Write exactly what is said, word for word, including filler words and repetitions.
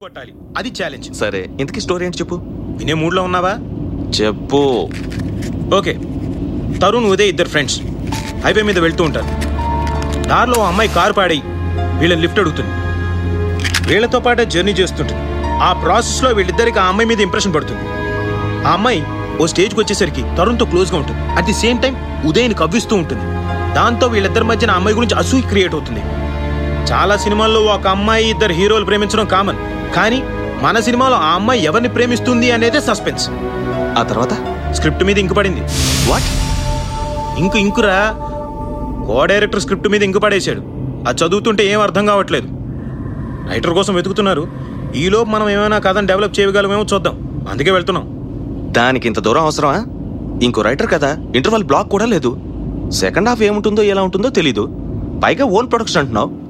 కొట్టాలి, అది ఛాలెంజ్. సరే, ఇంతకీ స్టోరీ ఏంటి చెప్పు. వినే మూడ్లో ఉన్నావా? చెప్పు. ఓకే, తరుణ్ ఉదయ్ ఇద్దరు ఫ్రెండ్స్ హైవే మీద వెళ్తూ ఉంటారు. దారిలో అమ్మాయి కారు పాడి వీళ్ళని లిఫ్ట్ అడుగుతుంది. వీళ్ళతో పాటే జర్నీ చేస్తుంటుంది. ఆ ప్రాసెస్లో వీళ్ళిద్దరికి ఆ అమ్మాయి మీద ఇంప్రెషన్ పడుతుంది. ఆ అమ్మాయి ఓ స్టేజ్కి వచ్చేసరికి తరుణ్తో క్లోజ్గా ఉంటుంది. అట్ ది సేమ్ టైం ఉదయ్ని కవ్విస్తూ ఉంటుంది. దాంతో వీళ్ళిద్దరి మధ్యన అమ్మాయి గురించి అసూయ క్రియేట్ అవుతుంది. చాలా సినిమాల్లో ఒక అమ్మాయి ఇద్దరు హీరోలు ప్రేమించడం కామన్, కానీ మన సినిమాలో ఆ అమ్మాయి ఎవరిని ప్రేమిస్తుంది అనేదే సస్పెన్స్. ఆ తర్వాత స్క్రిప్ట్ మీద ఇంకు పడింది. వాట్? ఇంకు ఇంకురా, కో డైరెక్టర్ స్క్రిప్ట్ మీద ఇంకు పడేశాడు. అది చదువుతుంటే ఏం అర్థం కావట్లేదు. రైటర్ కోసం వెతుకుతున్నారు. ఈలోపు మనం ఏమైనా కథను డెవలప్ చేయగలమేమో చూద్దాం, అందుకే వెళ్తున్నాం. దానికి ఇంత దూరం అవసరమా? ఇంకో రైటర్ కదా, ఇంటర్వల్ బ్లాక్ కూడా లేదు. సెకండ్ హాఫ్ ఏముంటుందో ఎలా ఉంటుందో తెలీదు. పైగా ఓన్ ప్రొడక్షన్ అంటున్నావు.